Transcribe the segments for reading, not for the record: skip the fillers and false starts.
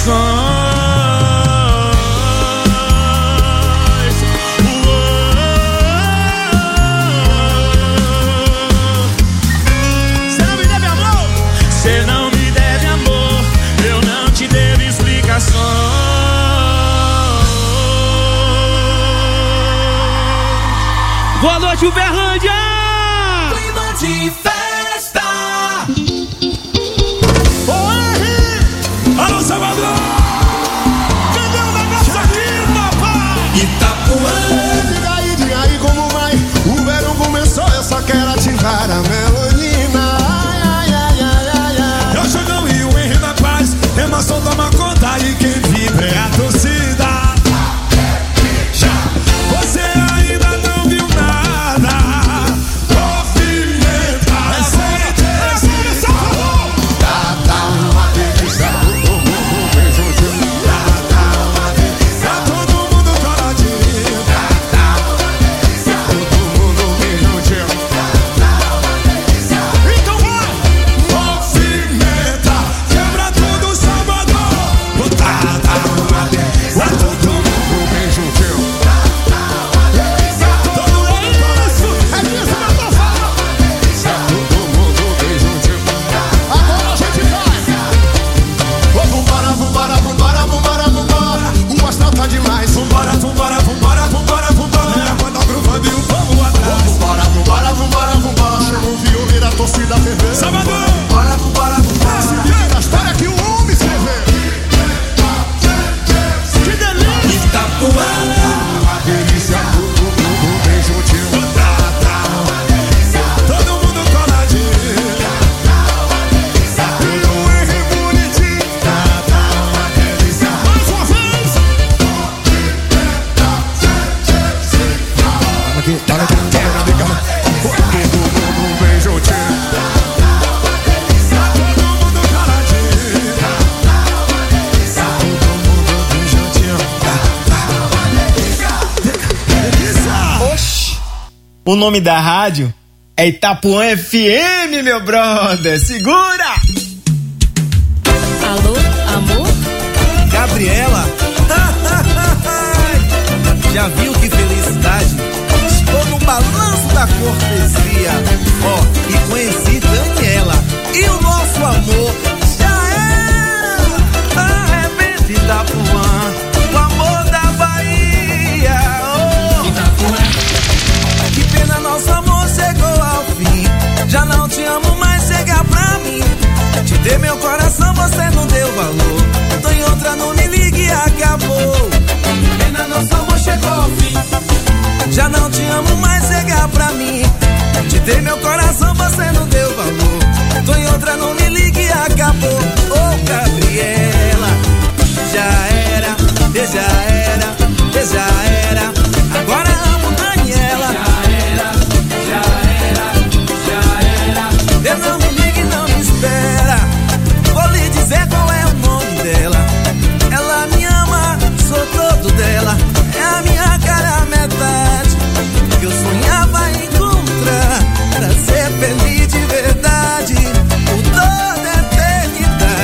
Cê não me deve amor, cê não me deve amor, eu não te devo explicações. Boa noite, Uberlândia! Clima de festa! Alô, Salvador! Cadê o negócio aqui, papai? Itapuã! Diga aí como vai? O verão começou, eu só quero ativar a melodina. Ai, ai, ai, ai, ai. Eu Jogão e o Henry da Paz, emoção toma conta e quem vibra é a torcida. Você ainda não viu nada. Movimenta a gente. Tá uma delícia. Tá todo mundo coladinho. Todo mundo bem juntinho. Então vai! Movimenta, quebra tudo, Salvador. Tá uma delícia. Todo mundo Bem juntinho. todo mundo coladinho. É disso que eu tô falando. Todo mundo bem juntinho. Agora a gente vai. Vambora, vambora, vambora, vambora, vambora. O astral tá demais. Vambora, vambora, vambora, vambora, vambora. A banda gruvando e o povo atrás. Vambora, vambora, vambora, vambora. Chama o violino da torcida fervendo. Salvador! Vambora, vambora, vambora. Esse vídeo da história que o homem escreveu. Que delícia! Itapuã! Uma delícia, todo mundo bem juntinho. Todo mundo coladinho. E o Henry bonitinho. Mais uma vez! Aqui, tá na cara, todo mundo bem juntinho. Todo mundo coladinho. Oxi! O nome da rádio é Itapuã FM, meu brother. Segura! Alô, amor? Gabriela, já viu que felicidade? Estou no balanço da cortesia, ó, e conheci Daniela, e o nosso amor já era. Arrebenta Itapuã, o amor da Bahia, oh. Que pena, nosso amor chegou ao fim, já não te amo mais, chega pra mim. Te dei meu coração, você não deu valor. Tô em outra, não me ligue, acabou. Pena, nosso amor chegou ao fim. Já não te amo mais, chega pra mim. Te dei meu coração, você não deu valor. Tô em outra, não me ligue, acabou. Ô, Gabriela, já era, já era, já era. Agora amo Daniela. Eu não me ligue, não me espera. Vou lhe dizer qual é o nome dela. Ela me ama, sou todo dela. É a minha cara a metade que eu sonhava encontrar, pra ser feliz de verdade por toda a eternidade.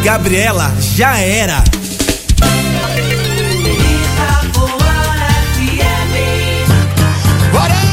Gabriela, já era. Bora!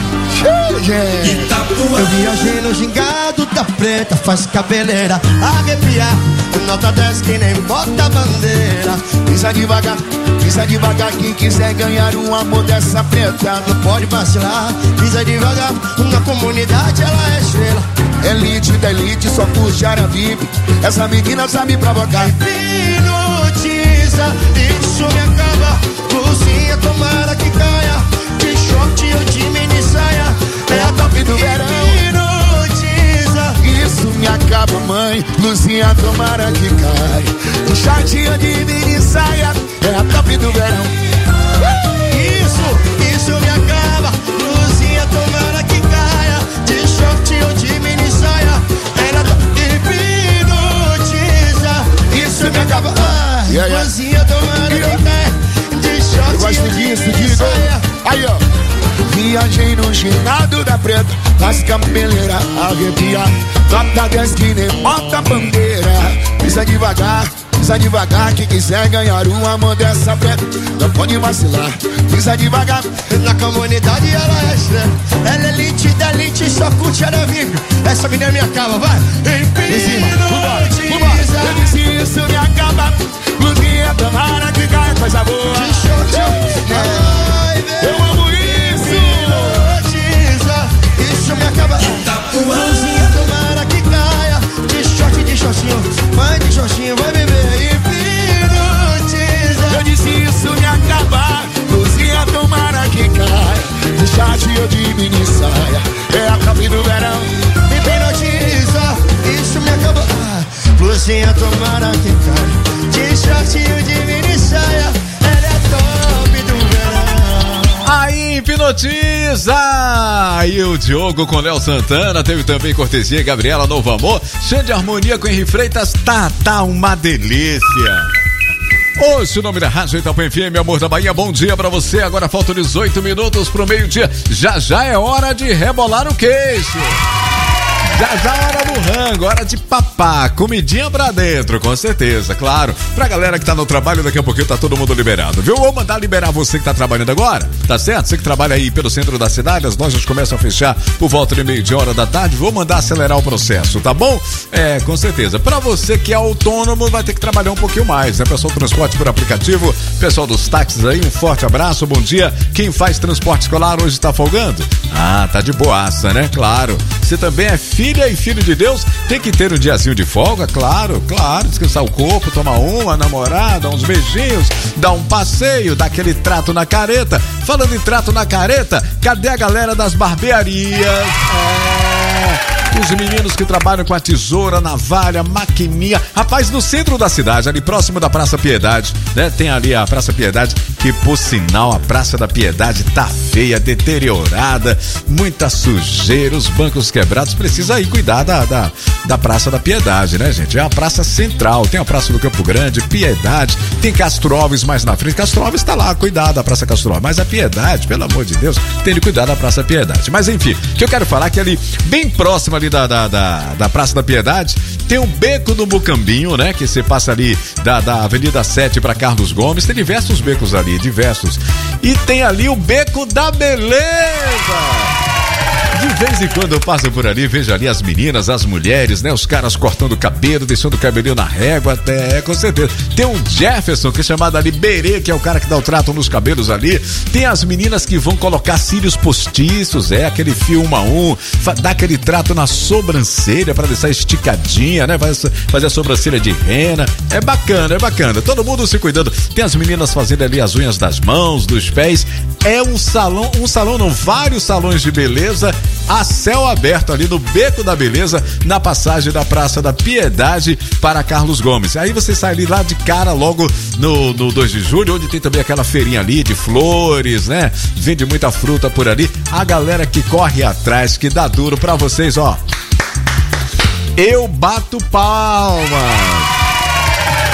Eu viajei no gingado da preta, faz cabeleira arrepiar. Nota 10 que nem bota bandeira. Pisa devagar, quem quiser ganhar um amor dessa preta não pode vacilar. Pisa devagar, na comunidade ela é estrela. Elite da elite, só curte área VIP. Essa menina sabe provocar. Hipnotiza, isso me acaba. Cozinha, tomara que caia. De short ou de mini saia, é a top do verão. Hipnotiza, isso me acaba, mãe. Luzinha, tomara que caia. De short ou de mini saia, é a top do verão. Isso me acaba. Luzinha, tomara que caia. De short ou de mini saia, é a top. Hipnotiza, isso me acaba. Luzinha, tomara que caia. De short ou de mini saia. Aí, ó. Viajei no ginado da preta, faz cabeleira arrepia. Nota 10 que nem bota bandeira. Pisa devagar, quem quiser ganhar um amor dessa preta não pode vacilar. Pisa devagar, na comunidade ela é estrela. Ela é elite da elite, só curte área VIP. Essa menina me acaba, vai. Vambora. Eu disse isso me acaba. Luzinha, tomara que caia, coisa boa. Eu amo isso. Isso me acaba. Luzinha, tomara que caia. De shortinho, mãe de shortinho, vai beber. Hipnotiza. Eu disse isso me acaba. Luzinha, tomara que caia. De short ou de mini saia, é a top do verão. Hipnotiza, isso me acaba. Luzinha, tomara que caia. De short ou de mini saia, ela é a top do verão. Aí, hipnotiza! Aí o Diogo com Léo Santana, teve também cortesia Gabriela Novo Amor, Xande Harmonia com Henri Freitas, tá uma delícia. Hoje o nome da Rádio Itapuã FM, Amor da Bahia, bom dia pra você, agora faltam 18 minutos pro meio-dia, já é hora de rebolar o queixo. Já é hora do rango, hora de papar, comidinha pra dentro, com certeza, claro. Pra galera que tá no trabalho, daqui a pouquinho tá todo mundo liberado, viu? Vou mandar liberar você que tá trabalhando agora, tá certo? Você que trabalha aí pelo centro da cidade, as lojas começam a fechar por volta de meio-dia, hora da tarde, vou mandar acelerar o processo, tá bom? É, com certeza. Pra você que é autônomo, vai ter que trabalhar um pouquinho mais, né? Pessoal do transporte por aplicativo, pessoal dos táxis aí, um forte abraço, bom dia. Quem faz transporte escolar hoje tá folgando? Ah, tá de boaça, né? Claro. Você também é filha e filho de Deus, tem que ter um diazinho de folga, claro, descansar o corpo, tomar uma namorada, uns beijinhos, dar um passeio, dar aquele trato na careta. Falando em trato na careta, cadê a galera das barbearias? Os meninos que trabalham com a tesoura, navalha, maquininha. Rapaz, no centro da cidade, ali próximo da Praça Piedade, né? Tem ali a Praça Piedade, que por sinal a Praça da Piedade tá feia, deteriorada, muita sujeira, os bancos quebrados. Precisa aí cuidar da Praça da Piedade, né, gente? É a praça central, tem a Praça do Campo Grande, Piedade, tem Castro Alves mais na frente. Castro Alves tá lá, cuidar da Praça Castro Alves, mas a Piedade, pelo amor de Deus, tem de cuidar da Praça Piedade. Mas enfim, o que eu quero falar é que ali, bem próximo ali da Praça da Piedade, tem um beco do Mucambinho, né? Que você passa ali da Avenida 7 para Carlos Gomes, tem diversos becos ali, diversos. E tem ali o Beco da Beleza. De vez em quando eu passo por ali, vejo ali as meninas, as mulheres, né? Os caras cortando o cabelo, deixando o cabelinho na régua, até, com certeza. Tem um Jefferson, que é chamado ali Berê, que é o cara que dá o trato nos cabelos ali. Tem as meninas que vão colocar cílios postiços, aquele fio 1 a 1, dá aquele trato na sobrancelha pra deixar esticadinha, né? Fazer a sobrancelha de rena. É bacana. Todo mundo se cuidando. Tem as meninas fazendo ali as unhas das mãos, dos pés. É um salão não, vários salões de beleza a céu aberto ali no Beco da Beleza, na passagem da Praça da Piedade para Carlos Gomes. Aí você sai ali lá de cara logo no 2 de julho, onde tem também aquela feirinha ali de flores, né? Vende muita fruta por ali. A galera que corre atrás, que dá duro pra vocês, ó. Eu bato palmas.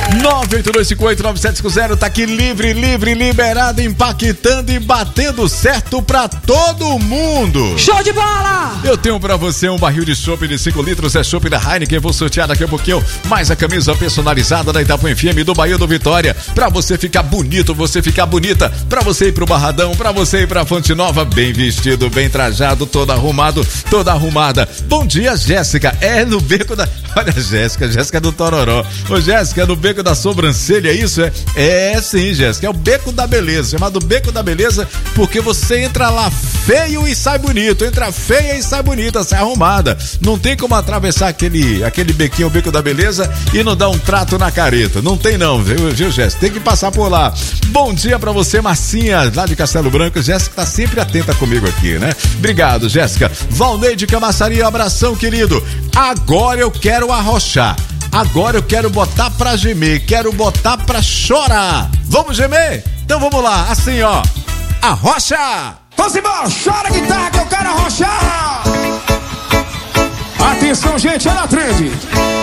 982589750 tá aqui livre, liberado, impactando e batendo certo pra todo mundo. Show de bola! Eu tenho pra você um barril de chopp de 5 litros, é chopp da Heineken, vou sortear daqui a pouquinho, mais a camisa personalizada da Itapuã FM do Bahia do Vitória, pra você ficar bonito, você ficar bonita, pra você ir pro Barradão, pra você ir pra Fonte Nova, bem vestido, bem trajado, todo arrumado, toda arrumada. Bom dia, Jéssica, é no beco da... Olha, Jéssica do Tororó. Ô, Jéssica, é no beco da sobrancelha, é isso? É sim, Jéssica, é o beco da beleza, chamado beco da beleza, porque você entra lá feio e sai bonito, entra feia e sai bonita, sai arrumada. Não tem como atravessar aquele bequinho, o beco da beleza, e não dar um trato na careta. Não tem não, viu, Jéssica? Tem que passar por lá. Bom dia pra você, Marcinha, lá de Castelo Branco. Jéssica tá sempre atenta comigo aqui, né? Obrigado, Jéssica. Valnei de Camaçaria, abração, querido. Agora eu quero arrochar. Agora eu quero botar pra gemer, quero botar pra chorar. Vamos gemer? Então vamos lá, assim ó. Arrocha! Vamos embora, chora guitarra que eu quero arrochar. Atenção, gente, é na trend.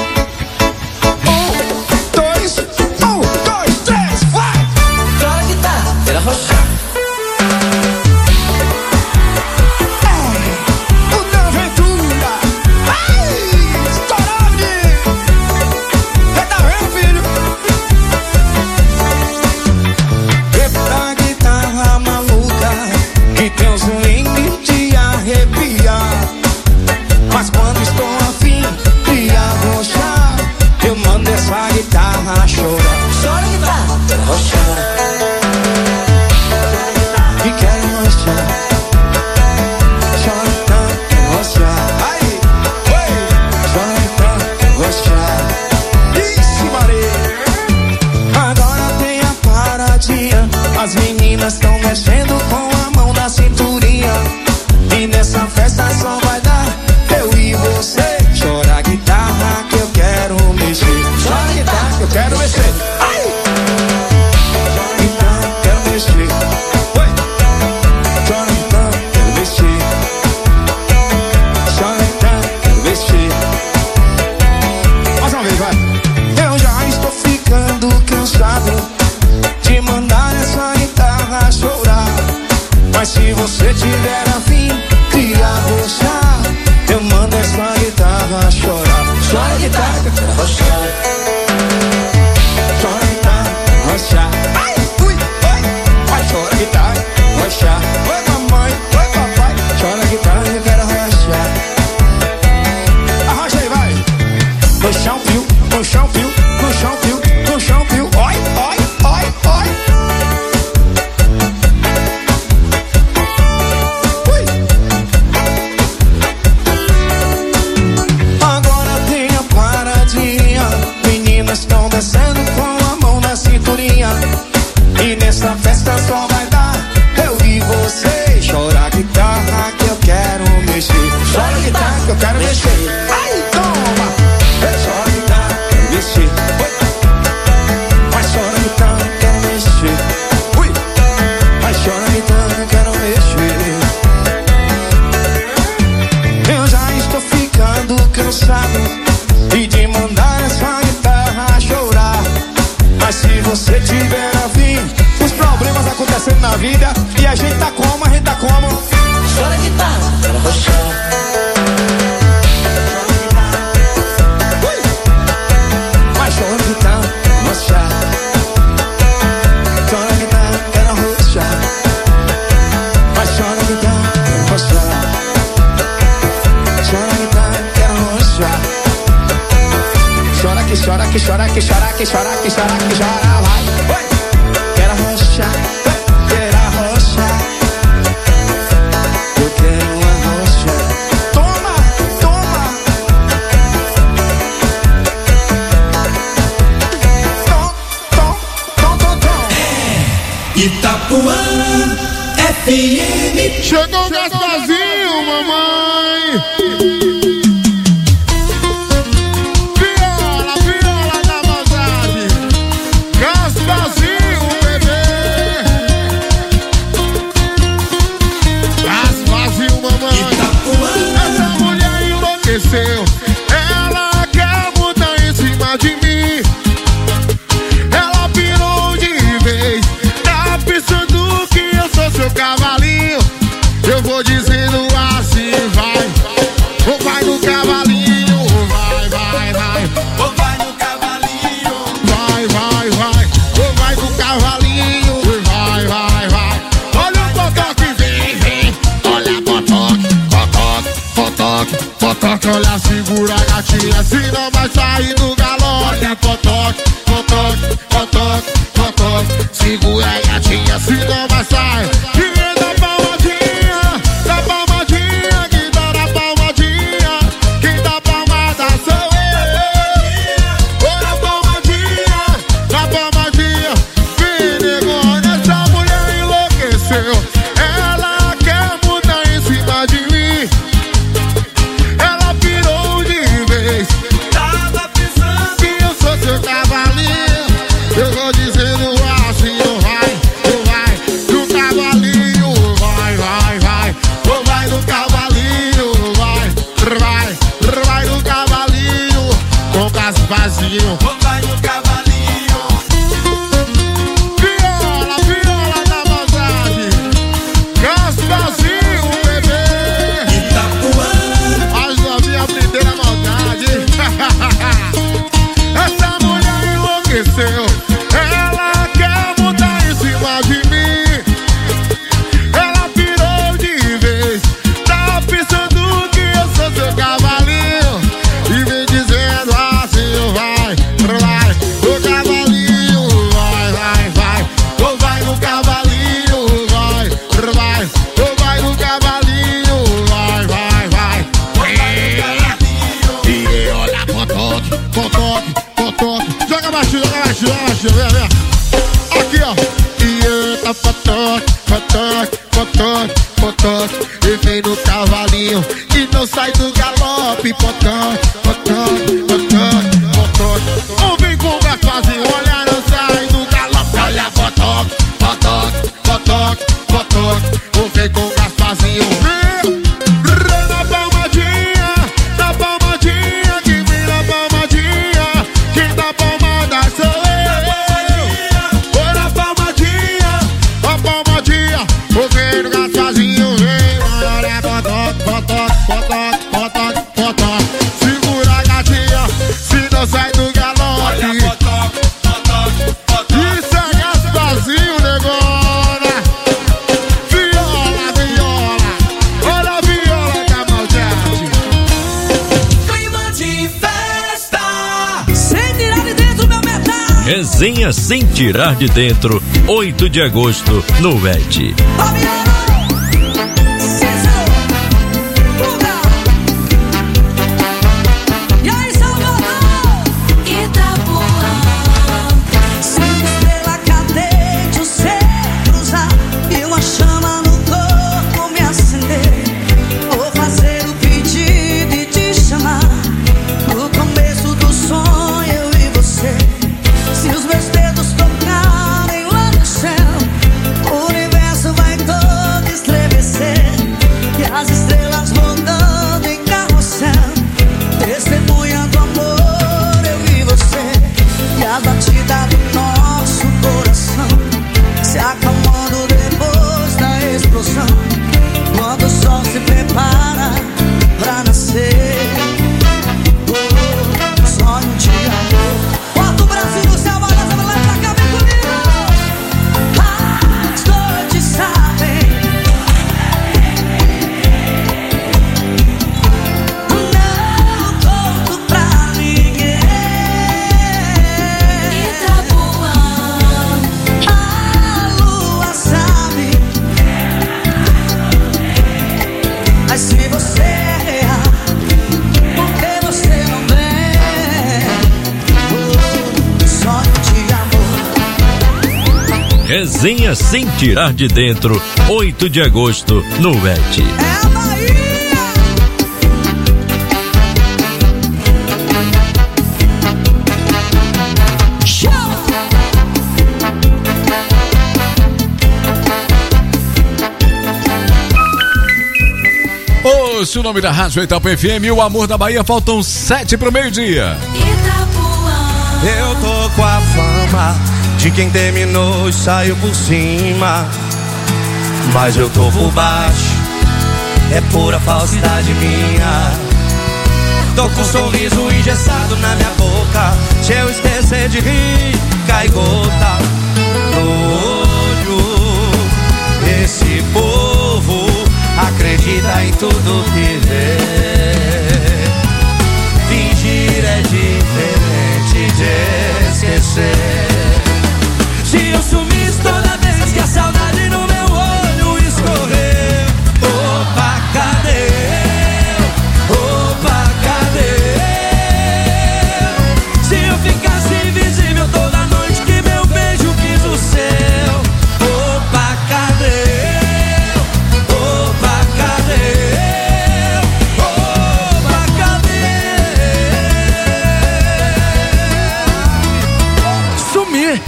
1, 2, 3, vai! Chora guitarra, quero arrochar. Tem um swing de arrepiar, mas quando estou afim de arrochar, eu mando essa guitarra chorar. Chora guitarra, quero arrochar. E quero arrochar. Chora guitarra, quero arrochar. Aí, oi. Chora guitarra, quero arrochar. Ixi, Maria. Agora tem a paradinha, as meninas estão mexendo com a mão na cinturinha, e nessa festa só vai dar eu e você. Chora guitarra que eu quero mexer. Chora guitarra que eu quero mexer. Ai! Chora guitarra que eu quero mexer. Oi! Chora guitarra que eu quero mexer. Chora guitarra que eu quero mexer. Mais uma vez, vai! Eu já estou ficando cansado de mandar essa guitarra chorar, mas se você tiver afim de arrochar, eu mando essa guitarra chorar. Chora guitarra que eu quero arrochar. Chora guitarra, arrochar. Ai, ui, oi. Vai, chora guitarra, arrochar. Oi, mamãe, oi, papai. Chora guitarra que eu quero arrochar. Arrocha aí, vai. No chão, fio, no chão, fio, no chão, fio, no chão, fio. Oi, oi, oi, oi. Estão descendo com a mão na cinturinha, e nessa festa só vai dar eu e você. Chora guitarra que eu quero mexer. Chora guitarra que eu quero mexer. Ai, toma! Chora guitarra que eu quero mexer. Vai, chora guitarra que eu quero mexer. Ui! Vai, chora guitarra que eu quero mexer. Eu já estou ficando cansado e de mandar essa guitarra chorar, mas se você tiver afim, os problemas acontecendo na vida, e a gente tá como? A gente tá como? Chora guitarra, quero arrochar. Ui! Mas chora guitarra, quero arrochar. Chora guitarra, quero arrochar. Mas chora guitarra, quero arrochar. Chora guitarra, quero arrochar. Chora que chora, que chora, que chora, que chora, que chora, que chora, vai. Oi! Quero arrochar, quero arrochar. Eu quero arrochar. Toma, toma. Tom. Itapuã FM. Chegou o Gasparzinho, mamãe. Viola da maldade. Gasparzinho, bebê. Gasparzinho, mamãe. Essa mulher enlouqueceu. Ela quer mudar em cima de mim. gatinha, se não vai sair do galope. Potoque, potoque, potoque, potoque. Segura a gatinha, se não vai sair. Quem dá palmadinha, dá palmadinha. Quem dá na palmadinha, quem dá palmada sou eu. Ora palmadinha, dá palmadinha. Vem negona, essa mulher enlouqueceu. Ela quer mudar em cima de mim. Ela pirou de vez. Tava pensando que eu sou seu cavalinho. Eu vou dizendo assim, oh vai, do cavalinho, vai, vai, vai. Oh vai do cavalinho, vai, vai do cavalinho. Com caso vazio, oh vai do cavalinho. Viola, viola da maldade. Caso vazio, bebê. Itapuã, As novinhas aprenderam a maldade. Essa mulher enlouqueceu. Ela quer mudar em cima de mim. Ela pirou de vez. Tá pensando que eu sou seu cavalinho. E vem dizendo assim, vai, vai. O cavalinho, vai, vai, vai. Ou vai no cavalinho, vai, vai. Ou vai no cavalinho, vai, vai, vai. E olha, potoque, potoque, potoque. Joga baixo, joga baixo, joga baixo, vem, vem. Aqui, ó. E eita, potoque, potoque, potoque, potoque. E vem no cavalinho e não sai do galope. Potoque, potoque, potoque, potoque. Ou vem com o gaspazinho, olha, não sai do galope. Olha, potoque, potoque, potoque, potoque. Ou vem com o gaspazinho, vem. Na palmadinha, na palmadinha. Quem vem na palmadinha, quem dá palmada sou eu. Oi na palmadinha, a palmadinha. Ou vem no gaspazinho, vem. Olha, potoque, potoque, potoque, potoque, potoque. Segura a gatinha, se não sai do galope. Isso é gaspazinho, negona. Viola, viola. Olha a viola da maldade. clima de festa. Sem tirar de dentro meu metal. Resenha Sem Tirar de Dentro, 8 de agosto, no VET. Fabiano, Cícero, Guga. E aí, Salvador? Itapuã, Cinco estrela cadente, o céu cruzar e uma chama no corpo me acender. Vou fazer o pedido e te chamar. No começo do sonho, eu e você. Se os meus dedos tocarem lá no céu, o universo vai todo estremecer. E as estrelas rodando em carrossel, testemunhando amor, eu e você. E a batida do nosso coração se acalmando depois da explosão, quando o sol se prepara pra nascer. Oh, sonho de amor. Bota o braço no céu, balança pra lá e pra cá, vem comigo. As noites sabem. Não conto pra ninguém. Itapuã, A lua sabe. Mas se você errar, por que você não vem? Oh, sonho de amor. Resenha Sem Tirar de Dentro, 8 de agosto, no VET. É a Bahia. Show. Ouça o nome da Rádio Itapuã FM, o amor da Bahia, faltam 7 pro meio-dia. Itapuã, Eu tô com a fama de quem terminou e saiu por cima, mas eu tô por baixo, é pura falsidade minha. Tô com um sorriso engessado na minha boca, se eu esquecer de rir, cai gota no olho. Esse povo acredita em tudo que vê, finge você. Se eu sumisse toda vez que a saudade no meu olho escorrer, opa, cadê eu? Opa, cadê eu? Se eu ficasse invisível toda noite que meu beijo quis o seu, opa, cadê eu? Opa, cadê eu? Opa, cadê eu? Sumir.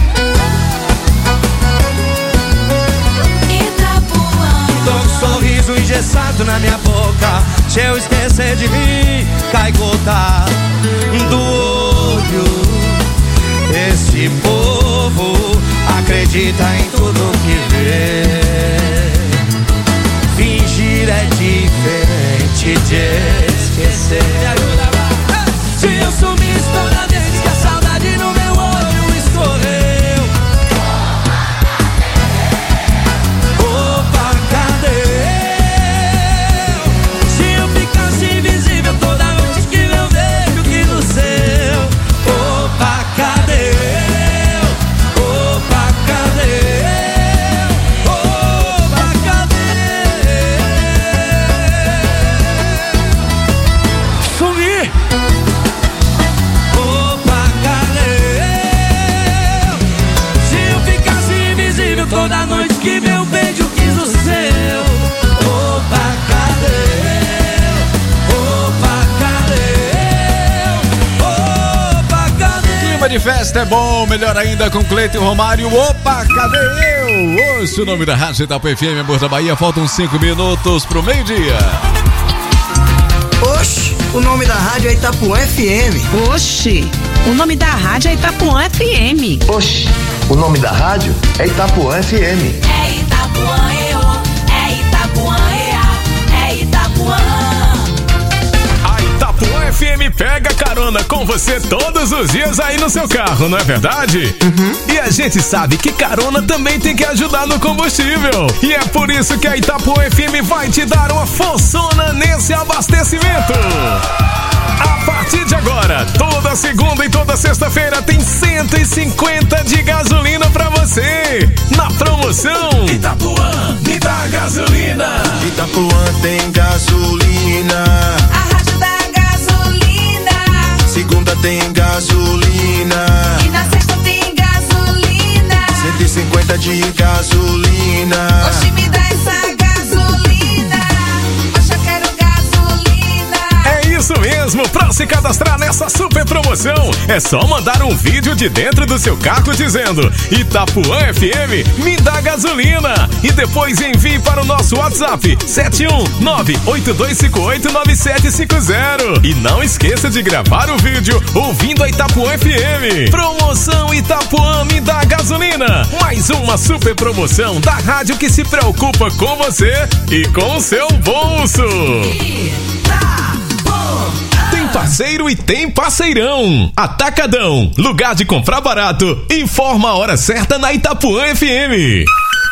Tô com um sorriso engessado na minha boca. Se eu esquecer de rir, cai gota do olho. Esse povo acredita em tudo que vê. Fingir é diferente de esquecer. Me ajuda, vai. Se eu sumisse toda vez que a saudade no meu olho escorreu, opa, cadê eu? Se eu ficasse invisível toda noite que meu beijo quis o seu, opa, cadê eu? Opa, cadê eu? Opa, cadê eu? Sumir. Opa, cadê eu? Se eu ficasse invisível toda noite que meu beijo quis o seu, opa, cadê eu? Opa, cadê eu? Opa, cadê Clima de festa é bom, melhor ainda com Cleiton Romário. Opa, cadê eu? Ouça o nome da Rádio Itapuã FM, amor da Bahia. Faltam 5 minutos pro meio-dia. Oxi, o nome da rádio é Itapuã FM. Oxi, o nome da rádio é Itapuã FM. Oxi, o nome da rádio é Itapuã FM. É Itapuã, é Itapuã, é Itapuã. A Itapuã FM pega carona com você todos os dias aí no seu carro, não é verdade? E a gente sabe que carona também tem que ajudar no combustível. E é por isso que a Itapuã FM vai te dar uma forçona nesse abastecimento. A partir de agora, toda segunda e toda sexta-feira tem 150 de gasolina pra você. Na promoção Itapuã, me dá gasolina. Itapuã tem gasolina. A rádio da gasolina. Segunda tem gasolina. E na sexta tem gasolina. 150 de gasolina. Oxi, me dá essa gasolina. Hoje eu quero gasolina. É isso mesmo, pra se cadastrar nessa super promoção, é só mandar um vídeo de dentro do seu carro dizendo Itapuã FM, me dá gasolina. E depois envie para o nosso WhatsApp 71982589750. E não esqueça de gravar o vídeo ouvindo a Itapuã FM. Promoção Itapuã, me dá gasolina. Mais uma super promoção da rádio que se preocupa com você e com o seu bolso. Tem parceiro e tem parceirão. Atacadão, lugar de comprar barato. Informa a hora certa na Itapuã FM.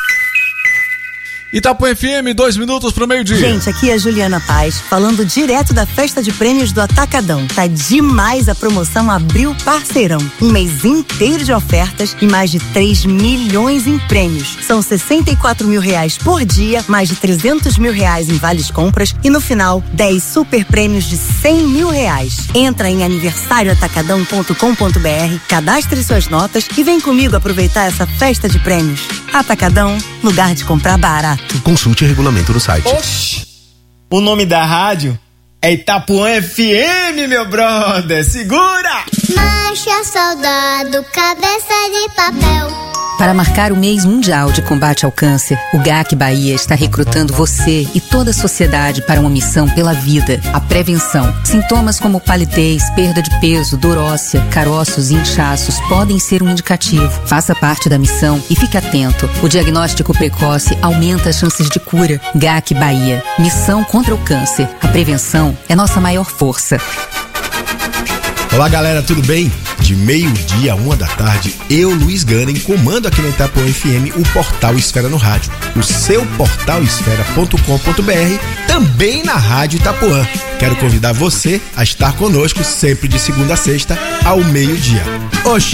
Itapuã FM, 2 minutos pro meio-dia. Gente, aqui é a Juliana Paz, falando direto da festa de prêmios do Atacadão. Tá demais a promoção Abril Parceirão. Um mês inteiro de ofertas e mais de 3 milhões em prêmios. São 64 mil reais por dia, mais de 300 mil reais em vales compras e no final, 10 super prêmios de 100 mil reais. Entra em aniversarioatacadão.com.br, cadastre suas notas e vem comigo aproveitar essa festa de prêmios. Atacadão, lugar de comprar barato. Consulte o regulamento no site. Oxi, o nome da rádio é Itapuã FM, meu brother. Segura! Marcha, soldado, cabeça de papel. Para marcar o mês mundial de combate ao câncer, o GAC Bahia está recrutando você e toda a sociedade para uma missão pela vida, a prevenção. Sintomas como palidez, perda de peso, dor óssea, caroços e inchaços podem ser um indicativo. Faça parte da missão e fique atento. O diagnóstico precoce aumenta as chances de cura. GAC Bahia, missão contra o câncer. A prevenção é nossa maior força. Olá galera, tudo bem? De meio-dia a 1 da tarde, eu, Luiz Ganem, comando aqui na Itapuã FM o Portal Esfera no Rádio. O seu portalesfera.com.br, também na Rádio Itapuã. Quero convidar você a estar conosco sempre de segunda a sexta ao meio-dia. Oxe,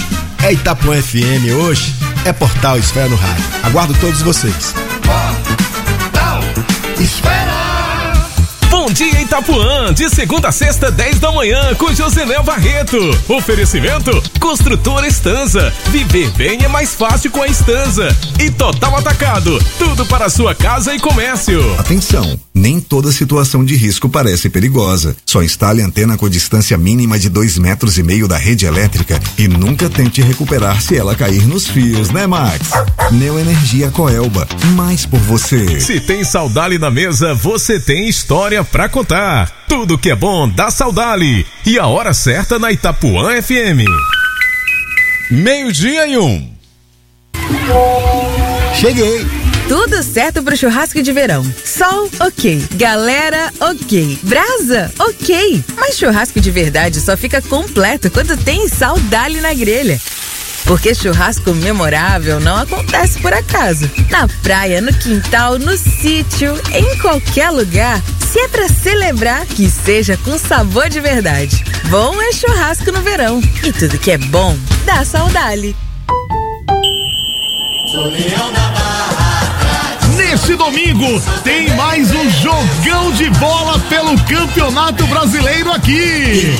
é Itapuã FM, hoje é Portal Esfera no Rádio. Aguardo todos vocês. Portal Esfera. Bom dia Itapuã, de segunda a sexta, 10 da manhã, com Josenel Barreto. Oferecimento, Construtora Estanza. Viver bem é mais fácil com a Estanza. E Total Atacado, tudo para a sua casa e comércio. Atenção, nem toda situação de risco parece perigosa. Só instale antena com distância mínima de 2,5 metros da rede elétrica e nunca tente recuperar se ela cair nos fios, né, Max? Neoenergia Coelba, mais por você. Se tem Saudade na mesa, você tem história pra contar. Tudo que é bom dá Saudade. E a hora certa na Itapuã FM. 12:01. Cheguei. Tudo certo pro churrasco de verão. Sol, ok. Galera, ok. Brasa, ok. Mas churrasco de verdade só fica completo quando tem Saudade na grelha. Porque churrasco memorável não acontece por acaso. Na praia, no quintal, no sítio, em qualquer lugar. Se é pra celebrar, que seja com sabor de verdade. Bom é churrasco no verão. E tudo que é bom, dá Saudade. Neste domingo tem mais um jogão de bola pelo Campeonato Brasileiro aqui.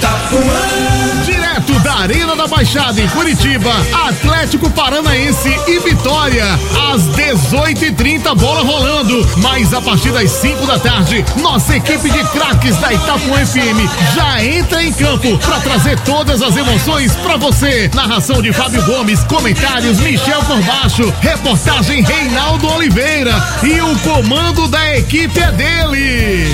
Direto da Arena da Baixada em Curitiba, Atlético Paranaense e Vitória. Às 18h30, bola rolando. Mas a partir das 5 da tarde, nossa equipe de craques da Itapuã FM já entra em campo para trazer todas as emoções para você. Narração de Fábio Gomes, comentários Michel Corbacho, reportagem Reinaldo Oliveira. E o comando da equipe é dele.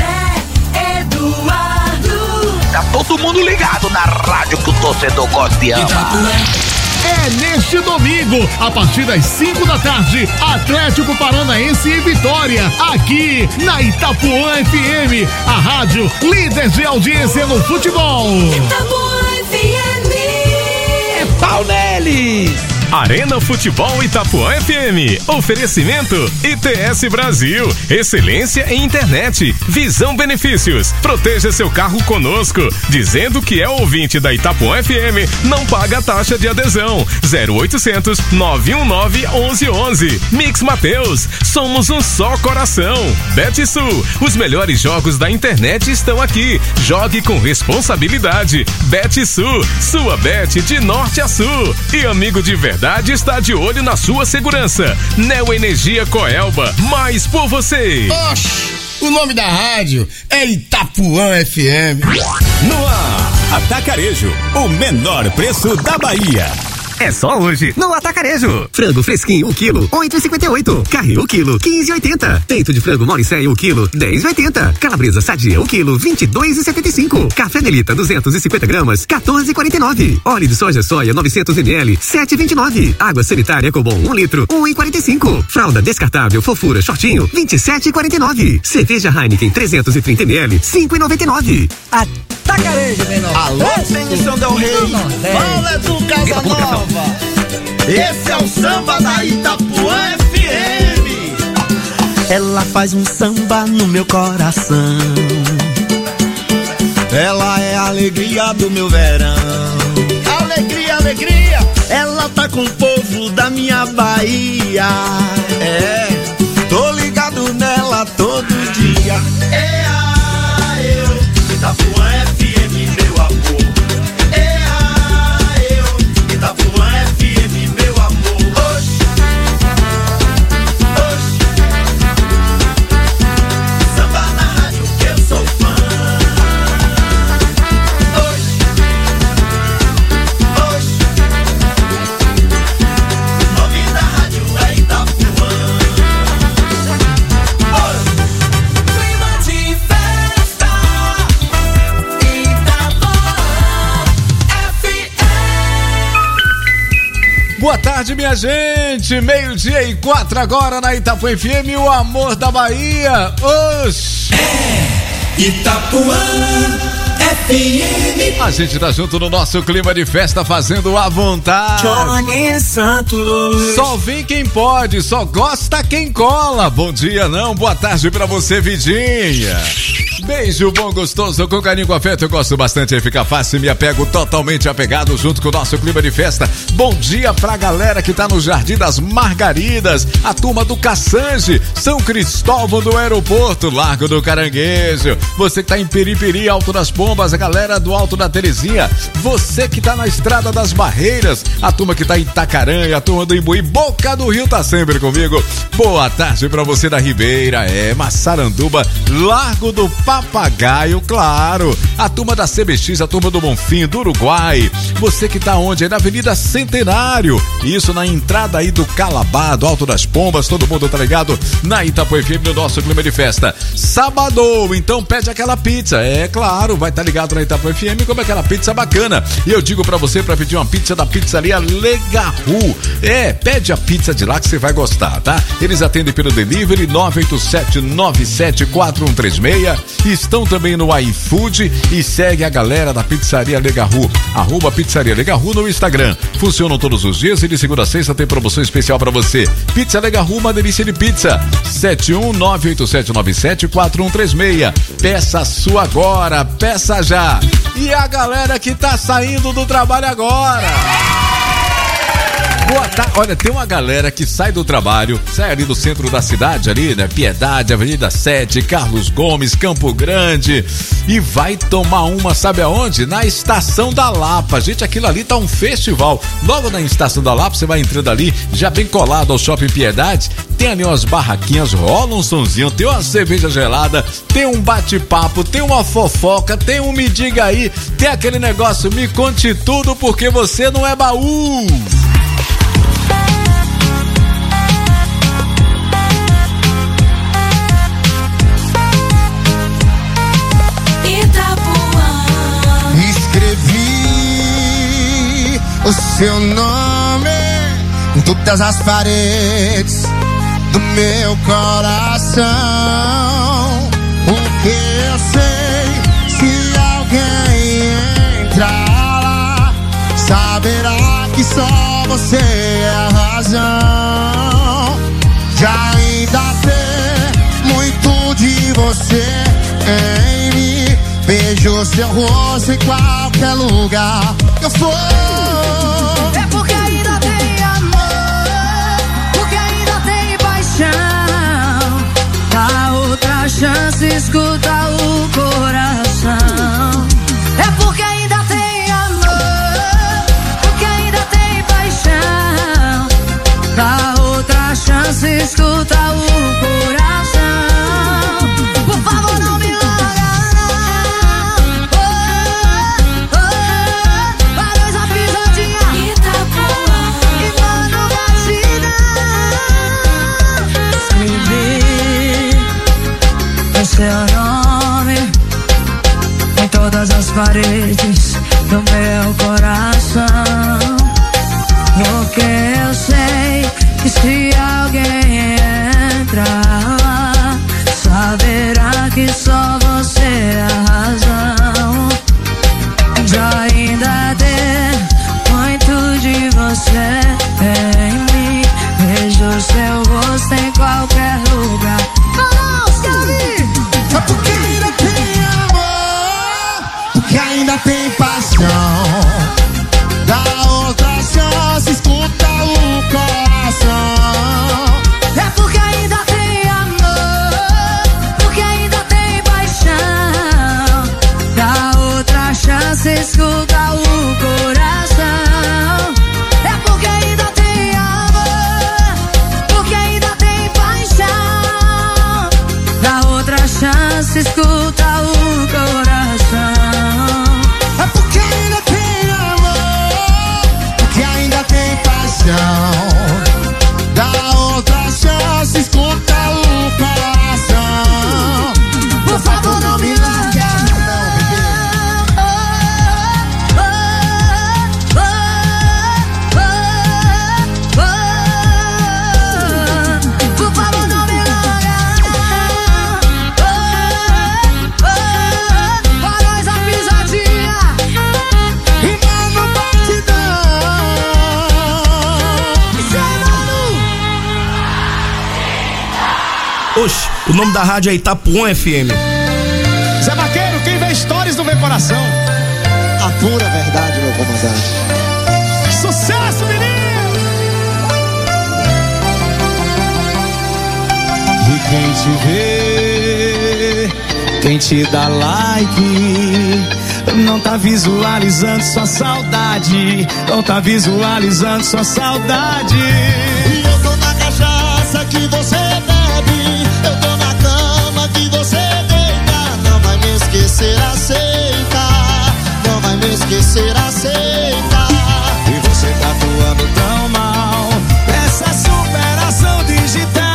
José Eduardo. Tá todo mundo ligado na rádio que o torcedor gosta e ama. É neste domingo, a partir das 5 da tarde, Atlético Paranaense e Vitória, aqui na Itapuã FM, a rádio líder de audiência no futebol. Itapuã FM. É pau neles. Arena Futebol Itapuã FM. Oferecimento ITS Brasil. Excelência em internet. Visão Benefícios. Proteja seu carro conosco. Dizendo que é ouvinte da Itapuã FM, não paga a taxa de adesão. 0800 919 1111. Mix Mateus. Somos um só coração. BetSul. Os melhores jogos da internet estão aqui. Jogue com responsabilidade. BetSul. Sua bet de norte a sul. E amigo de verdade está de olho na sua segurança. Neoenergia Coelba, mais por você. Oxi, o nome da rádio é Itapuã FM. No ar, Atacarejo, o menor preço da Bahia. É só hoje, no Atacarejo. Frango fresquinho, 1 quilo, 8,58. Carne, 1 quilo, 15,80. Peito de frango Mauricéia, 1 quilo, 10,80. Calabresa sadia, 1 quilo, 22,75. Café Delita, 250 gramas, 14,49. Óleo de soja 900 ml, 7,29. Água sanitária Ecobon, 1 litro, 1,45. Fralda descartável Fofura Shortinho, 27,49. Cerveja Heineken, 330 ml, 5,99. Atacarejo, menor. Alô, Benção Del Rey. Fala do Casa Nova. Esse é o samba da Itapuã FM. Ela faz um samba no meu coração. Ela é a alegria do meu verão. Alegria, alegria. Ela tá com o povo da minha Bahia. É, tô ligado nela todo dia. É a eu, Itapuã FM, meu amor. É a eu, Itapuã FM, meu amor. Oxi, oxi. Samba na rádio que eu sou fã. Oxi, oxi. O nome da rádio é Itapuã. Clima de festa. Boa tarde, minha gente. 12:04 agora na Itapuã FM, o amor da Bahia. Oxi. Itapuã FM. A gente tá junto no nosso clima de festa, fazendo à vontade. Johnny Santos. Só vem quem pode, só gosta quem cola. Bom dia, não, boa tarde pra você, Vidinha. Beijo bom, gostoso, com carinho, com afeto. Eu gosto bastante, aí fica fácil, me apego totalmente apegado junto com o nosso clima de festa. Bom dia pra galera que tá no Jardim das Margaridas, a turma do Caçange, São Cristóvão do Aeroporto, Largo do Caranguejo. Você que tá em Periperi, Alto das Pombas, a galera do Alto da Terezinha. Você que tá na Estrada das Barreiras, a turma que tá em Itacaranha, a turma do Imbuí, Boca do Rio tá sempre comigo. Boa tarde pra você da Ribeira, Massaranduba, Largo do Papagaio, claro. A turma da CBX, a turma do Bonfim, do Uruguai. Você que tá onde? É na Avenida Centenário. Isso na entrada aí do Calabá, do Alto das Pombas. Todo mundo tá ligado na Itapuã FM, no nosso clima de festa. Sábado, então pede aquela pizza. É claro, vai estar ligado na Itapuã FM como aquela pizza bacana. E eu digo pra você pra pedir uma pizza da Pizzaria Legarru. Pede a pizza de lá que você vai gostar, tá? Eles atendem pelo delivery 987-974136. Estão também no iFood e segue a galera da Pizzaria Legarru, @Pizzaria Legarru no Instagram. Funcionam todos os dias e de segunda a sexta tem promoção especial pra você. Pizza Legarru, uma delícia de pizza. 71987974136. Peça sua agora, peça já. E a galera que tá saindo do trabalho agora. Boa tarde. Olha, tem uma galera que sai do trabalho, sai ali do centro da cidade, ali, né? Piedade, Avenida 7, Carlos Gomes, Campo Grande, e vai tomar uma, sabe aonde? Na Estação da Lapa. Gente, aquilo ali tá um festival. Logo na Estação da Lapa, você vai entrando ali, já bem colado ao Shopping Piedade, tem ali umas barraquinhas, rola um sonzinho, tem uma cerveja gelada, tem um bate-papo, tem uma fofoca, tem um me diga aí, tem aquele negócio, me conte tudo porque você não é baú. Escrevi o seu nome em todas as paredes do meu coração. Porque eu sei, se alguém entrar lá, saberá que só você é a razão. Já ainda tem muito de você em mim. Vejo seu rosto em qualquer lugar que eu for. É porque ainda tem amor, porque ainda tem paixão. Dá outra chance, escuta o coração. É porque ainda tem amor, porque ainda tem paixão. Dá outra chance, escuta o coração. Por favor, não me seu nome em todas as paredes do meu coração. Porque eu sei que se alguém entrar, saberá que só você é a razão. Já ainda tem muito de você em mim. Vejo seu rosto em qualquer lugar. É porque ainda tem amor, porque ainda tem paixão. Dá outra chance, escuta o coração. Oxe, o nome da rádio é Itapuã FM. Zé Vaqueiro, quem vê stories não vê coração. A pura verdade, meu comandante. Sucesso, menino! E quem te vê, quem te dá like, não tá visualizando sua saudade, não tá visualizando sua saudade. E eu tô na cachaça que você bebe, eu tô na cama que você deita. Não vai me esquecer, aceita. Não vai me esquecer, aceita. E você tá atuando tão mal, essa superação digital.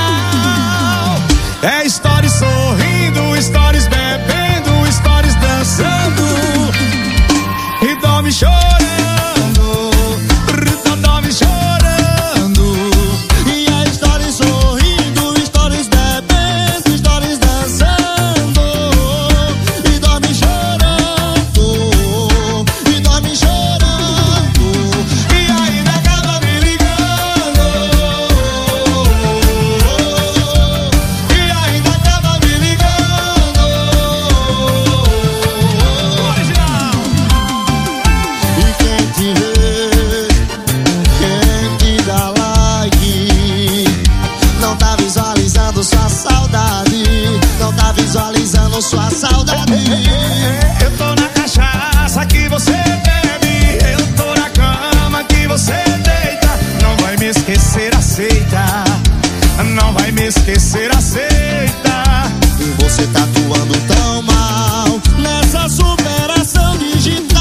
É stories sorrindo, stories bebendo, stories dançando e dorme chorando, dorme chorando. E a stories sorrindo, stories bebendo, stories dançando e dorme chorando, e dorme chorando. E ainda acaba me ligando, e ainda acaba me ligando. Original. E quem te vê, quem te dá like, não tá visualizando sua saudade, não tá visualizando sua saudade. Eu tô na cachaça que você bebe, eu tô na cama que você deita. Não vai me esquecer, aceita. Não vai me esquecer, aceita. E você tá atuando tão mal nessa superação digital.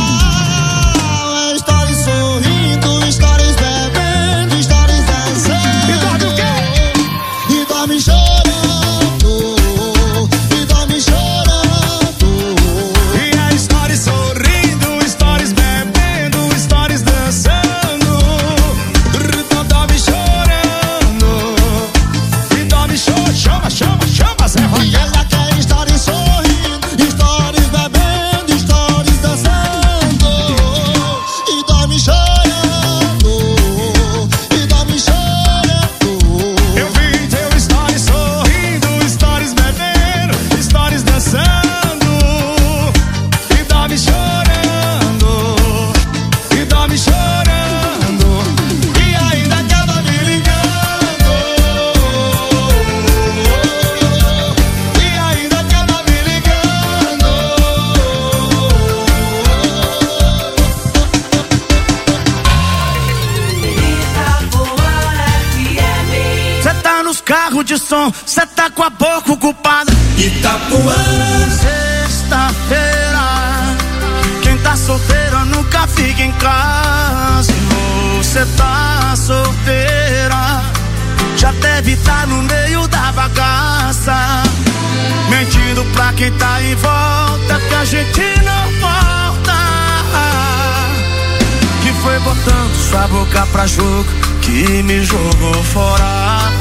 É stories sorrindo, stories bebendo, stories dançando. E dorme o quê? E dorme chorando, e dorme chorando. E a stories sorrindo, stories bebendo, stories dançando. Não dorme chorando, e dorme chorando. Chama, chama, chama, Zé E Vaqueiro. ela quer stories sorrindo, stories bebendo, stories dançando. E dorme chorando, e dorme chorando. Eu vi teu stories sorrindo, stories bebendo, stories dançando. E dorme chorando, e dorme chorando. E ainda acaba me ligando, e ainda acaba me ligando. Cê tá nos carros de som, cê tá com a boca ocupada. Itapuã. Sexta-feira, quem tá solteira nunca fica em casa. E você tá solteira, já deve tá no meio da bagaça, mentindo pra quem tá em volta que a gente não volta. Que foi botando sua boca pra jogo que me jogou fora.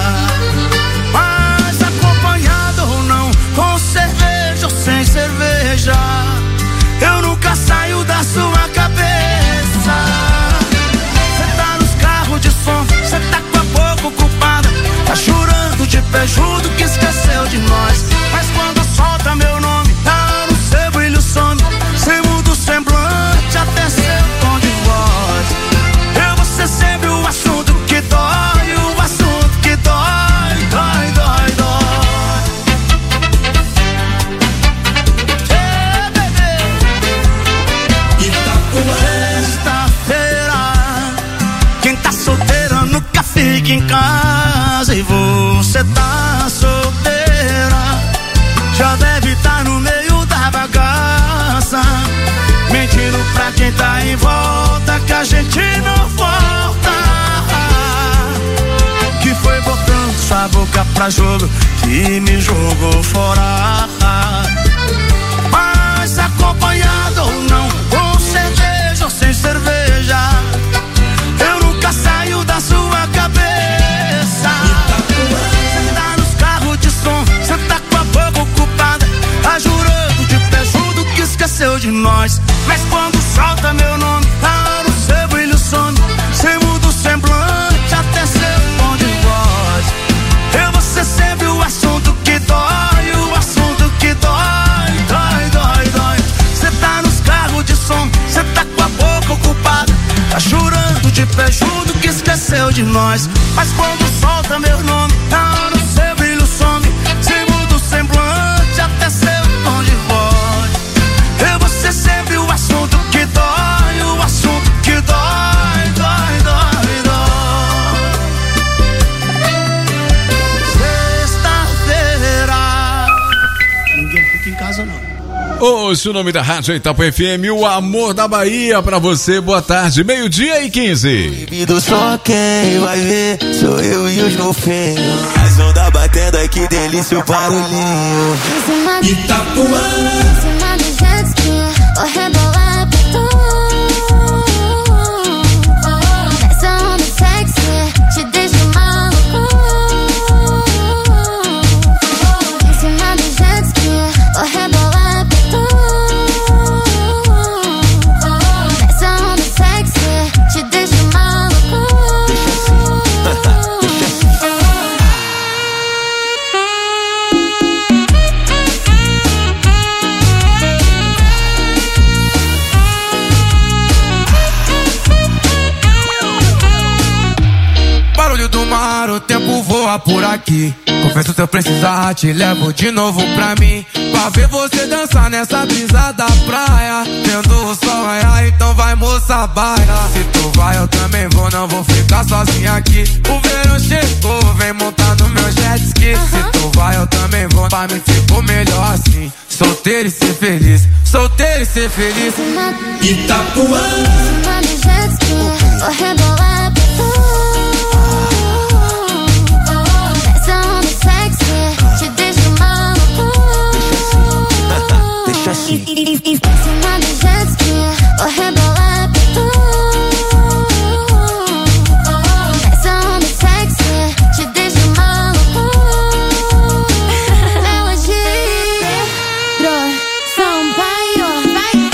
Mas acompanhado ou não, com cerveja ou sem cerveja, eu nunca saio da sua cabeça. Cê tá nos carros de som, cê tá com a boca ocupada, tá chorando de pejudo que esqueceu de nós. Mas quando solta meu nome, tá no seu brilho some, cê muda o semblante até seu tom de voz. Eu vou ser sempre o assunto que dói, o assunto que dói, dói, dói, dói. Ei, bebê. Sexta-feira, quem tá solteira nunca fica em casa. E você tá solteira, já deve tá no meio da bagaça, mentindo pra quem tá em volta que a gente não volta. Que foi botando sua boca pra jogo que me jogou fora. Mas acompanhado ou não, com cerveja ou sem cerveja, eu nunca saio da sua cabeça. Cê tá nos carros de som, cê tá com a boca ocupada, tá jurando de pejudo que esqueceu de nós. Mas quando solta meu nome, tá no seu brilho some, cê muda o semblante até seu tom de voz. Eu vou ser sempre o de pé junto que esqueceu de nós. Mas quando solta meu nome, a hora o seu brilho some. Se muda o semblante, até seu tom de voz. Eu vou ser sempre o assunto que dói, o assunto que dói, dói, dói, dói. Sexta-feira. Ninguém fica em casa não. Hoje o nome da rádio é Itapu FM, o amor da Bahia pra você. Boa tarde, 12:15. Proibido só quem vai ver, sou eu e os golfinhos. As ondas batendo, ai que delícia o barulhinho. Itapuã, em cima do jet ski, vou rebolar pra tu. Essa onda sexy te deixa maluco. Em cima do jet ski, vou rebolar pra tu. Essa onda sexy te deixa maluco. Barulho do mar, o tempo voa por aqui. Confesso se eu precisar, te levo de novo pra mim. Pra ver você dançar nessa brisa da praia. Vendo o sol raiar, então vai moça, baila. Se tu vai eu também vou, não vou ficar sozinho aqui. O verão chegou, vem montar no meu jet ski. Se tu vai eu também vou, pra mim ficou melhor assim. Solteiro e ser feliz, solteiro e ser feliz. Itapuã, em cima do jet ski, vou rebolar pra tu. Essa onda sexy te deixa maluco. Deixa assim. Em cima do jet ski, vou rebolar pra tu. Essa onda sexy te deixa maluco. Melodia, Sampaio, vai.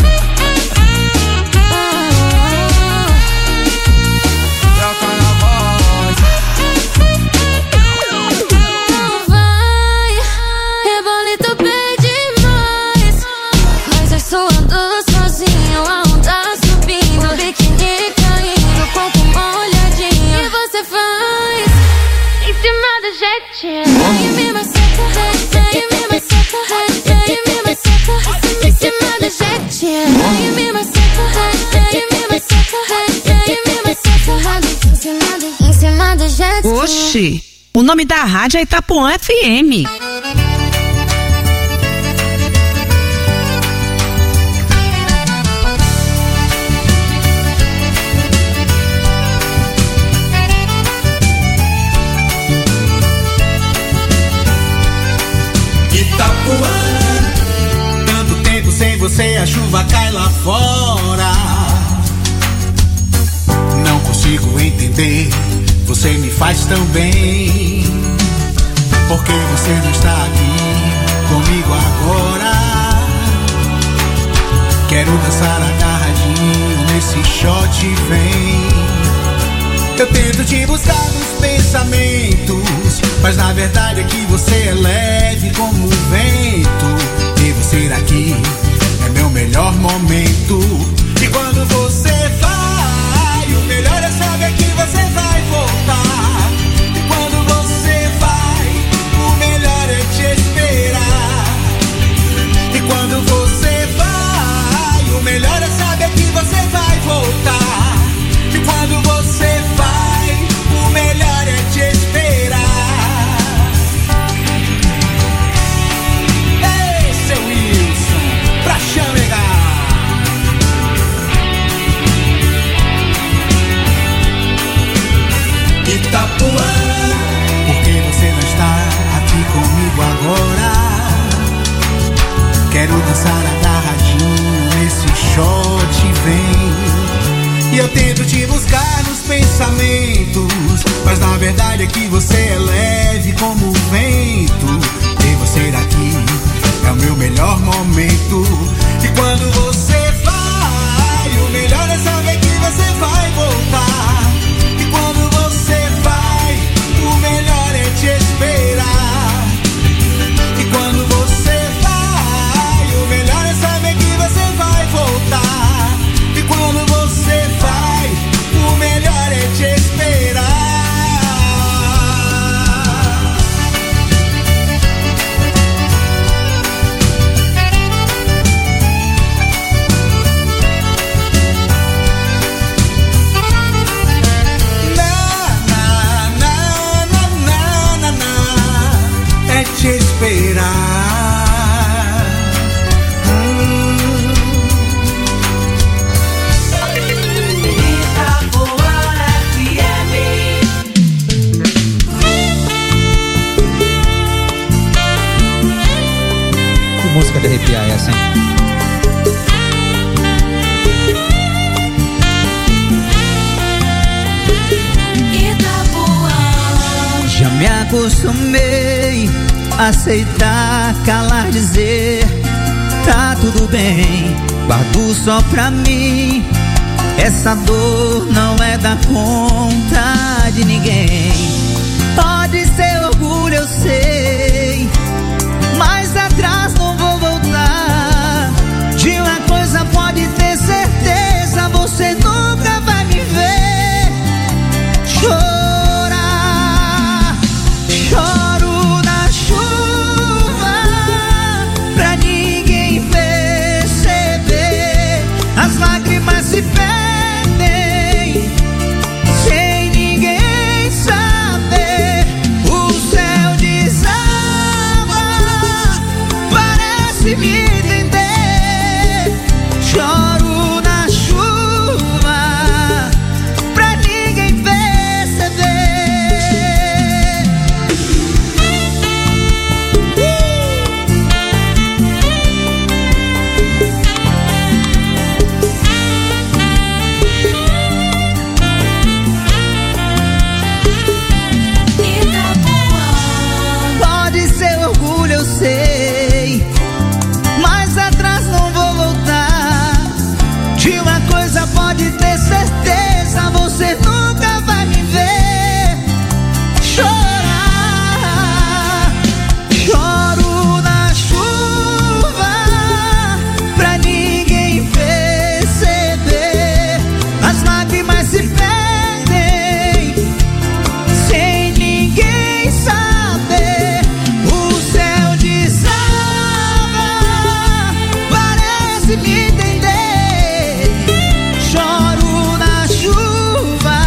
Não vai, rebola e tu pede mais. Mas eu suando sozinho, a onda subindo, biquíni caindo, corpo molhadinho. E você faz em cima do jetinho. E me maceta, e me maceta, e me maceta. Em cima do jetinho. E me maceta, e me maceta, e me maceta. Em cima do jetinho. Oxi, o nome da rádio é Itapuã FM. Itapuã. Tanto tempo sem você, a chuva cai lá fora. Não consigo entender, você me faz tão bem. Por que você não está aqui comigo agora? Quero dançar agarradinho nesse shot, vem. Eu tento te buscar nos pensamentos, mas na verdade é que você é leve como o vento. E você aqui é meu melhor momento. E quando você vai, o melhor é saber que você vai voltar. E quando você vai, o melhor é te esperar. E quando você vai, o melhor é saber que você vai voltar. E quando você vai, o melhor é te esperar. Ei, seu Wilson, pra chamegar. Itapuã, por que você não está aqui comigo agora? Quero dançar agarradinho nesse shot, vem. E eu tento te buscar nos pensamentos, mas na verdade é que você é leve como o vento. Ter você daqui é o meu melhor momento. E quando você vai, o melhor é saber que você vai voltar. E quando você vai, o melhor é te esperar. E quando você vai, o melhor é saber que você vai voltar. E quando você vai, o melhor copiar essa, hein? Já me acostumei a aceitar, calar, dizer tá tudo bem, guardo só pra mim. Essa dor não é da conta de ninguém. Pode ser orgulho, eu sei, mas atrás não vou voltar. De uma coisa pode ter certeza, você nunca vai me ver chorar. Choro na chuva pra ninguém perceber. As lágrimas se perdem sem ninguém saber. O céu desaba, parece me entender. Choro na chuva pra ninguém perceber. Pode ser orgulho, eu sei, mas atrás não vou voltar. De uma coisa pode ter certeza, você nunca vai me ver chorar. Choro na chuva pra ninguém perceber. As lágrimas se perdem sem ninguém saber. O céu desaba, parece me entender. Choro na chuva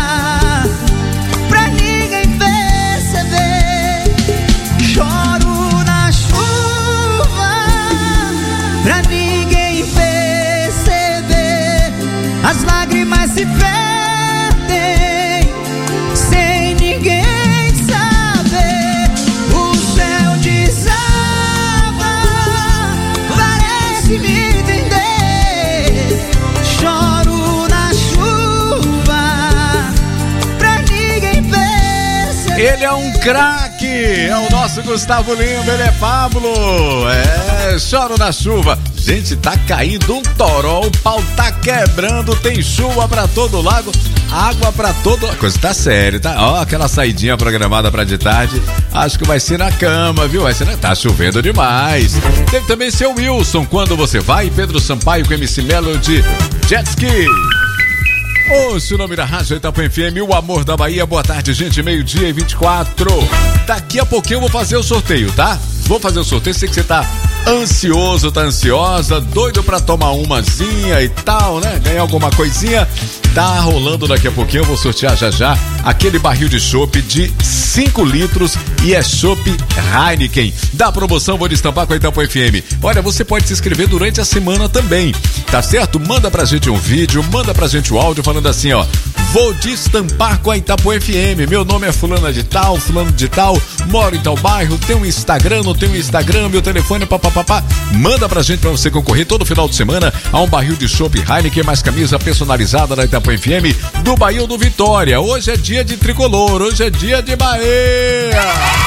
pra ninguém perceber. Choro na chuva pra ninguém perceber. As lágrimas se perdem sem ninguém saber. O céu desaba, parece me entender. Choro na chuva pra ninguém perceber. Ele é um craque, é o nosso Gustavo Lima, ele é Pablo. Choro na chuva. Gente, tá caindo um toró, o pau tá quebrando, tem chuva pra todo lago, água pra todo... A coisa tá séria, tá? Ó, aquela saidinha programada pra de tarde, acho que vai ser na cama, viu? Vai ser tá chovendo demais. Teve também seu Wilson, Quando Você Vai, Pedro Sampaio com MC Melody, Jet Ski. Ouça o nome da rádio Itapuã FM, o amor da Bahia. Boa tarde, gente, 12:24. Daqui a pouquinho eu vou fazer o sorteio, tá? Vou fazer o sorteio, sei que você tá ansioso, tá ansiosa, doido pra tomar umazinha e tal, né? Ganhar alguma coisinha. Tá rolando daqui a pouquinho, eu vou sortear já aquele barril de chopp de 5 litros e é chopp Heineken. Da promoção vou destampar com a Itapuã FM. Olha, você pode se inscrever durante a semana também, tá certo? Manda pra gente um vídeo, manda pra gente um áudio falando assim, ó: vou destampar com a Itapuã FM. Meu nome é fulano de tal, moro em tal bairro, tem um Instagram, não tem um Instagram, meu telefone, papapá. Manda pra gente pra você concorrer todo final de semana a um barril de chopp Heineken mais camisa personalizada da Itapuã FM do Bahia ou do Vitória. Hoje é dia de tricolor, hoje é dia de Bahia.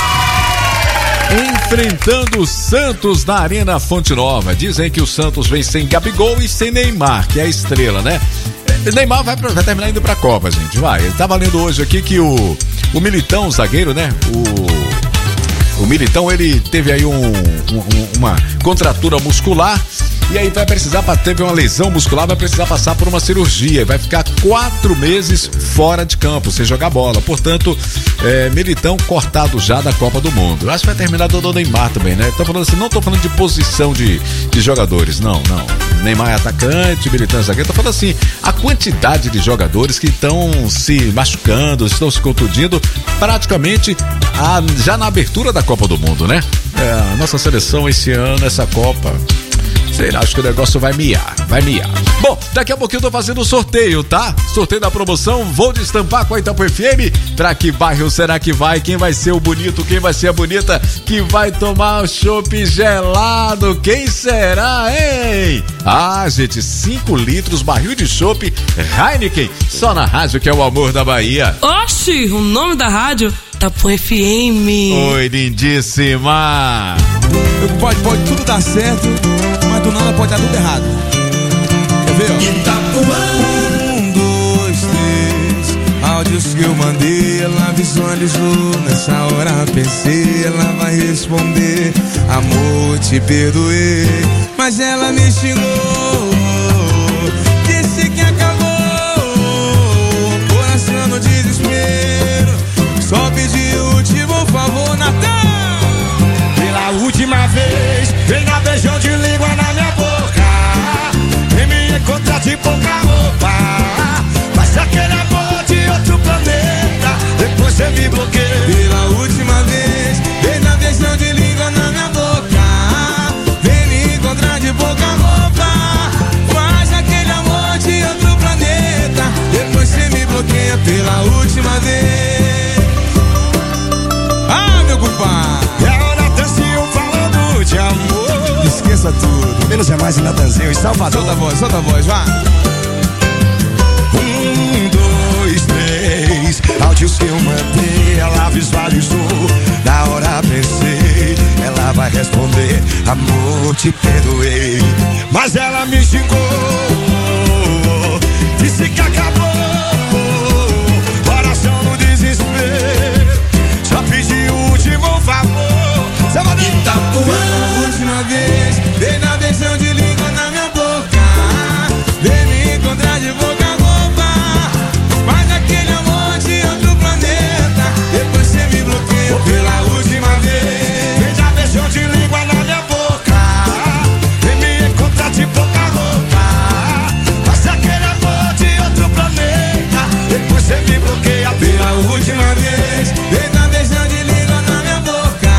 Enfrentando o Santos na Arena Fonte Nova. Dizem que o Santos vem sem Gabigol e sem Neymar, que é a estrela, né? Neymar vai terminar indo pra Copa, gente, vai. Ele tá valendo hoje aqui que o Militão, o zagueiro, né? O Militão, ele teve aí uma contratura muscular e aí vai precisar, teve uma lesão muscular, vai precisar passar por uma cirurgia e vai ficar 4 meses fora de campo, sem jogar bola. Portanto, Militão cortado já da Copa do Mundo. Acho que vai terminar do Neymar também, né? Tô falando assim, não tô falando de posição de jogadores, não. Neymar é atacante, Militão é zagueiro. Tô falando assim, a quantidade de jogadores que estão se machucando, estão se contundindo praticamente já na abertura da Copa do Mundo, né? A nossa seleção esse ano, essa Copa, Sei lá, acho que o negócio vai miar. Bom, daqui a pouquinho eu tô fazendo o sorteio, tá? Sorteio da promoção, vou destampar com a Itapu FM. Pra que bairro será que vai? Quem vai ser o bonito? Quem vai ser a bonita? Que vai tomar o chopp gelado? Quem será, hein? Ah, gente, 5 litros, barril de chopp Heineken, só na rádio que é o amor da Bahia. Oxi, o nome da rádio, Itapu FM. Oi, lindíssima. Pode tudo dar certo, mas do nada pode dar tudo errado. Quer ver, ó? Itapuã. 1, 2, 3, áudios que eu mandei, ela visualizou. Nessa hora pensei, ela vai responder: amor, te perdoei, mas ela me xingou, disse que acabou, coração no desespero, só pedi o último favor, Natal. Pela última vez, vem dar beijão de língua na minha boca, vem me encontrar de pouca roupa, mas aquele amor de outro planeta, depois você me bloqueia. Pela última vez, vem dar beijão de língua na minha boca, vem me encontrar de pouca roupa, faz aquele amor de outro planeta, depois você me bloqueia. Pela última vez. Ah, meu compadre, de amor. Esqueça tudo, menos é mais em Natanzinho, em Salvador. Solta a voz, vá. 1, 2, 3, áudios que eu mandei, ela visualizou. Na hora pensei, ela vai responder: amor, te perdoei, mas ela me xingou, disse que acabou, coração no desespero, só pedi o último favor. Itapuã. Última vez, vem na beijão de língua na minha boca, vem me encontrar de boca roupa, faz aquele amor de outro planeta, depois você me bloqueia. Pela última vez, vem dar beijão de língua na minha boca, vem me encontrar de boca roupa, faz aquele amor de outro planeta, depois você me bloqueia. Pela última vez, vem dar beijão de língua na minha boca,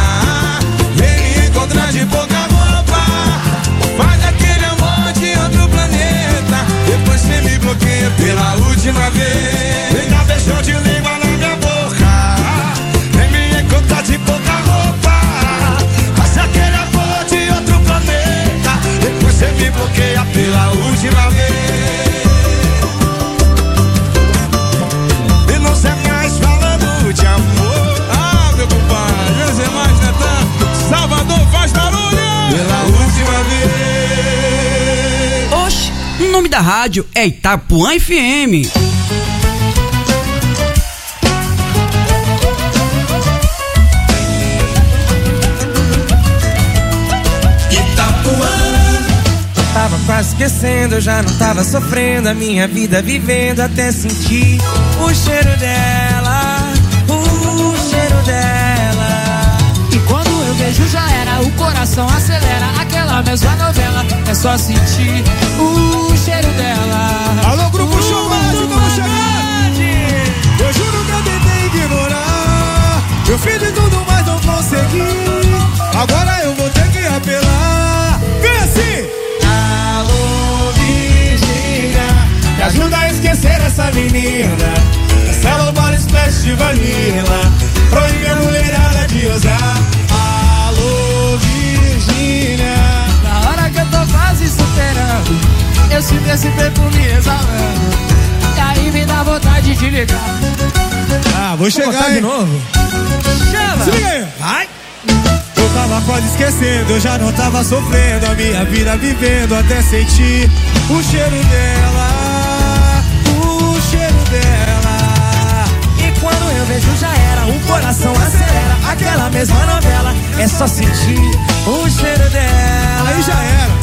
de pouca roupa, faz aquele amor de outro planeta, depois você me bloqueia. Pela última vez, vem dar beijão de língua na minha boca, vem me encontrar de pouca roupa, faz aquele amor de outro planeta, depois você me bloqueia. Pela última vez, e não sei mais falando de amor. Ah, meu compadre, menos é mais, Natan. Salvador faz barulho. Pela última vez. Oxe, o nome da rádio é Itapuã FM. Itapuã. Tava quase esquecendo, eu já não tava sofrendo a minha vida vivendo até sentir o cheiro dela, o cheiro dela. E quando eu vejo já era, o coração acelera, aquela mesma novela, é só sentir o cheiro dela. Alô, Grupo Show Mágico, vamos chegar! Eu juro que eu tentei ignorar, eu fiz de tudo, mas não consegui, agora eu vou ter que apelar. Vem assim! Alô, Virgínia, me ajuda a esquecer essa menina, cancela o Body Splash de vanilla, proíbe a mulherada de usar. Alô, Virgínia, na hora que eu tô quase superando, eu sinto esse perfume exalando, e aí me dá vontade de ligar. Ah, vou chegar de novo. Chama! Se liga aí! Vai! Eu tava quase esquecendo, eu já não tava sofrendo a minha vida vivendo até sentir o cheiro dela, o cheiro dela. E quando eu vejo já era, o coração acelera, aquela mesma novela, é só sentir o cheiro dela. Aí já era.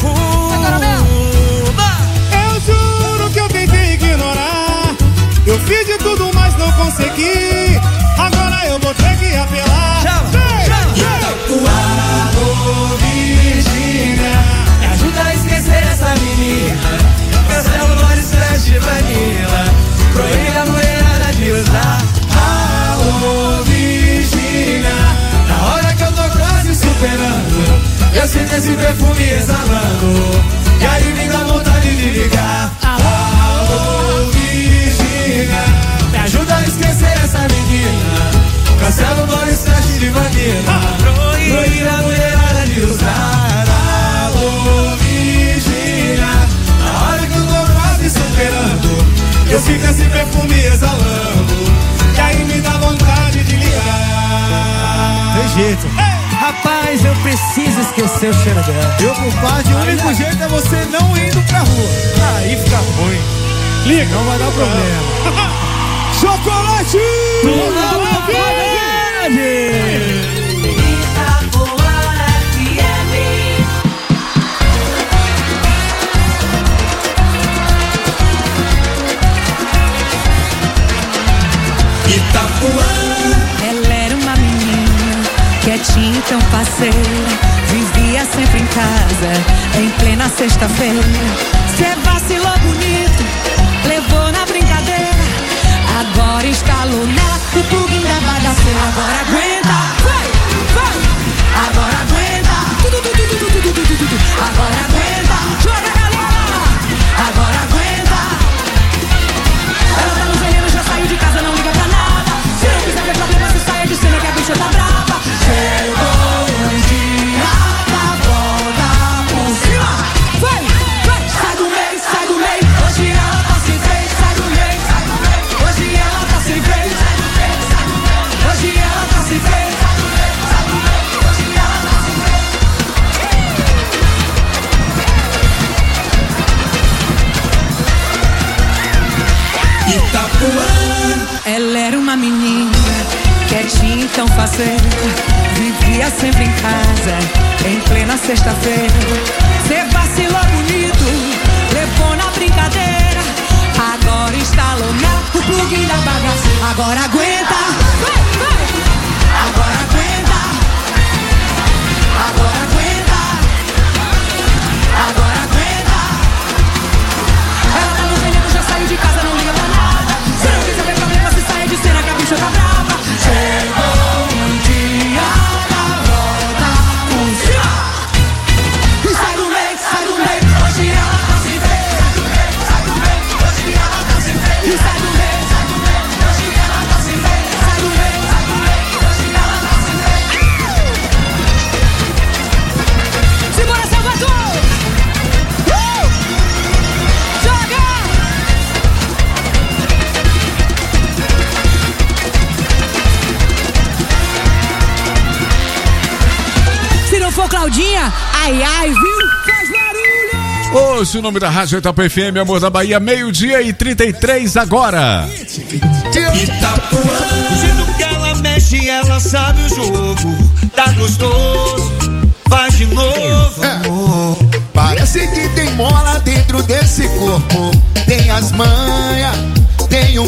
Eu juro que eu tentei ignorar, eu fiz de tudo, mas não consegui, agora eu vou ter que apelar. Alô, Virgínia, me ajuda a esquecer essa menina, cancela o Body Splash de vanilla, proíbe a mulherada de usar. Alô, Virgínia, na hora que eu tô quase superando, eu sinto esse perfume exalando, perfume exalando, e aí me dá vontade de ligar. Tem jeito. Rapaz, eu preciso esquecer o cheiro dela. Eu, compadre, o único jeito é você não indo pra rua. Aí fica ruim. Liga, não vai dar problema. Chocolate! Ela era uma menina quietinha, então parceira, vivia sempre em casa, em plena sexta-feira. Cê vacilou bonito, levou na brincadeira, agora instalou nela o plugin da bagaceira. Agora aguenta, vai, vai, agora aguenta, agora aguenta, joga galera, agora aguenta. Ela tá no veneno, já saiu de casa, não liga pra nada. Se não quiser ver problema, você saia de cena que a bicha tá brava. Chegou um dia da volta por cima. Vai, vai, sai do meio, hoje ela tá sem vez. Sai do meio, hoje ela tá sem vez. Hoje ela tá sem vez. Hoje ela tá sem vez. Ela era uma menina quietinha, então faceira, vivia sempre em casa, em plena sexta-feira. Cê vacilou bonito, levou na brincadeira, agora instalou nela o plugin da bagaceira. Agora aguenta, vai, vai, agora aguenta, agora aguenta, agora aguenta. Ela tá no veneno, já saiu de casa, não liga pra nada. Se não quiser ver problema, se saia de cena que a bicha tá brava. Chegou um dia da volta por cima. E sai do meio, hoje ela tá sem vez. Sai do meio, hoje ela tá sem vez. E sai do meio, hoje ela tá sem vez. Sai do meio, hoje ela tá sem vez. Segura, Salvador! Joga! Se não for Claudinha, ai, ai, viu? Faz barulho! Hoje o nome da Rádio Itapuã FM, Amor da Bahia, 12:33 agora. Do jeito que ela mexe, ela sabe o jogo. Tá gostoso, faz de novo, amor. Parece que tem mola dentro desse corpo. Tem as manhas, tem